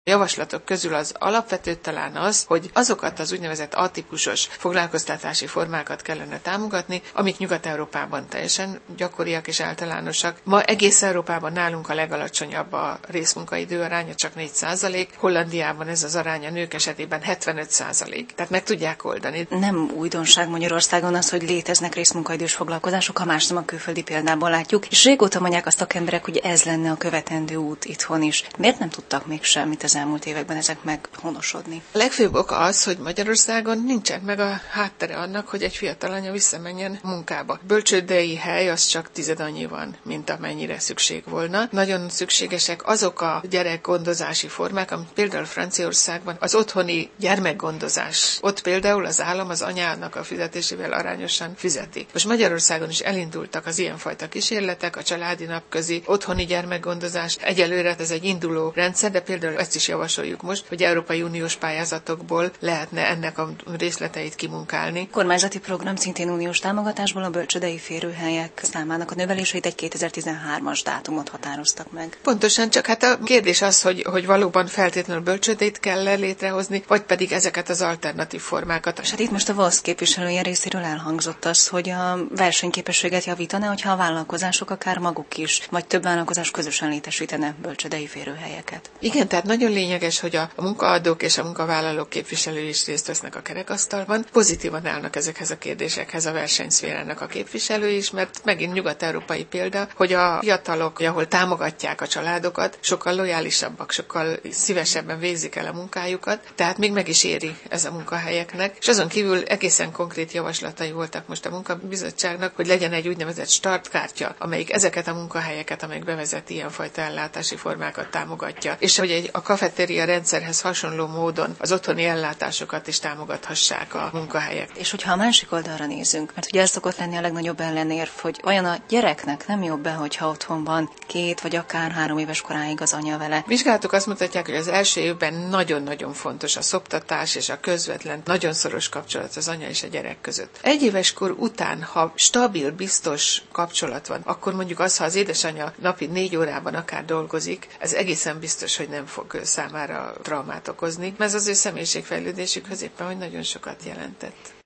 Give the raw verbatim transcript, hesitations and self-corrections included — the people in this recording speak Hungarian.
javaslatok közül az alapvető talán az, hogy azokat az úgynevezett atípusos foglalkoztatási formákat kellene támogatni, amik Nyugat-Európában teljesen gyakoriak és általánosak. Ma egész Európában nálunk a legalacsonyabb a részmunkaidő aránya, csak négy százalék, Hollandiában ez az arány a nők esetében hetvenöt százalék. Tehát meg tudják oldani. Nem újdonság Magyarországon az, hogy léteznek részmunkaidős foglalkozások, ha más nem a külföldi példából látjuk, és régóta mondják azt a emberek, hogy ez lenne a követendő út itthon is. Miért nem tudtak még semmit az elmúlt években ezek meghonosodni? A legfőbb oka az, hogy Magyarországon nincsen meg a háttere annak, hogy egy fiatal anya visszamenjen munkába. Bölcsődei hely az csak tized annyi van, mint amennyire szükség volna. Nagyon szükségesek azok a gyerekgondozási formák, amit például Franciaországban az otthoni gyermekgondozás. Ott például az állam az anyának a fizetésével arányosan fizeti. Most Magyarországon is elindultak az ilyenfajta kísérletek, a családi napközi otthoni gyermekgondozás. Egyelőre ez egy induló rendszer, de például ezt is javasoljuk most, hogy Európai Uniós pályázatokból lehetne ennek a részleteit kimunkálni. Kormányzati program szintén uniós támogatásból a bölcsődei férőhelyek számának a növelését egy kétezer-tizenhármas dátumot határoztak meg. Pontosan, csak hát a kérdés az, hogy, hogy valóban feltétlenül bölcsődét kell létrehozni, vagy pedig ezeket az alternatív formákat. És hát itt most a VOSZ képviselője részéről elhangzott az, hogy a versenyképességet javítaná, hogyha a vállalkozások akár maguk is, vagy több vállalkozás közösen létesítene bölcsődei férőhelyeket. Igen, tehát nagyon lényeges, hogy a munkaadók és a munkavállalók képviselői is részt vesznek a kerekasztalban. Pozitívan állnak ezekhez a kérdésekhez a versenyszférának a képviselői is, mert megint nyugat-európai példa, hogy a fiatalok, ahol támogatják a családokat, sokkal lojálisabbak, sokkal szívesebben végzik el a munkájukat, tehát még meg is éri ez a munkahelyeknek. És azon kívül egészen konkrét javaslatai voltak most a munkabizottságnak, hogy legyen egy úgynevezett startkártya, amelyik ezeket a munkahelyeket, amelyik bevezet ilyenfajta ellátási formákat támogatja, és hogy egy a kafetéria rendszerhez hasonló módon az otthoni ellátásokat is támogathassák a munkahelyek. És hogyha a másik oldalra nézünk, mert ugye ez szokott lenni a legnagyobb ellenérv, hogy olyan a gyereknek nem jobb-e, hogyha otthon van két vagy akár három éves koráig az anya vele. Vizsgálatok azt mutatják, hogy az első évben nagyon-nagyon fontos a szoptatás és a közvetlen, nagyon szoros kapcsolat az anya és a gyerek között. Egy éves kor után, ha stabil, biztos kapcsolat van, akkor mondjuk az, ha az édesanyja napi négy órában akár dolgozik, ez egészen biztos, hogy nem fog számára traumát okozni, mert ez az ő személyiségfejlődésükhöz éppen, hogy nagyon sokat jelentett.